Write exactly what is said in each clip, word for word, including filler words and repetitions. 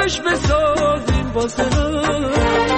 عشق بسازیم واسه هم،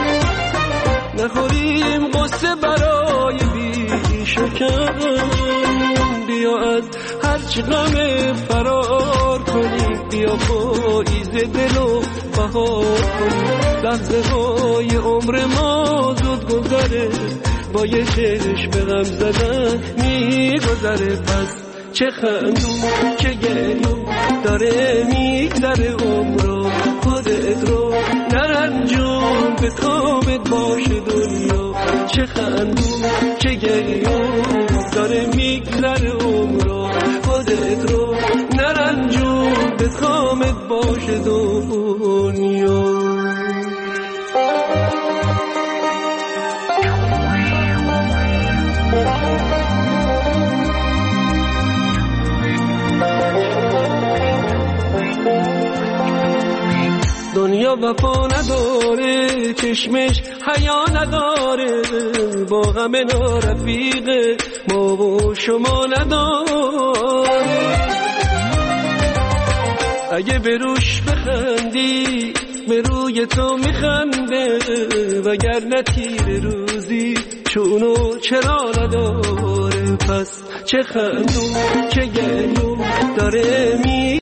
نخوریم قصه برای بی شکم. بیا از هرچی غم فرار کنیم، بیا پاییز دلو بهار کنیم. لحظه های عمر ما زود گذره، با یه چشم غم زدن میگذره. پس چه خندون چه گریون داره میگذره عمرو، خودت رو نرنجون به کامت باشه دنیا. چه خندون چه گریون داره میگذره عمرو، خودت رو نرنجون به کامت باشه دنیا. دنیا وفا نداره، چشمش حیا نداره، با همه نارفیقه، ما و شما نداره. اگه به روش بخندی به روی تو میخنده، وگرنه تیر روزی چونو چرا نداره. پس چه خندون چه گریون داره می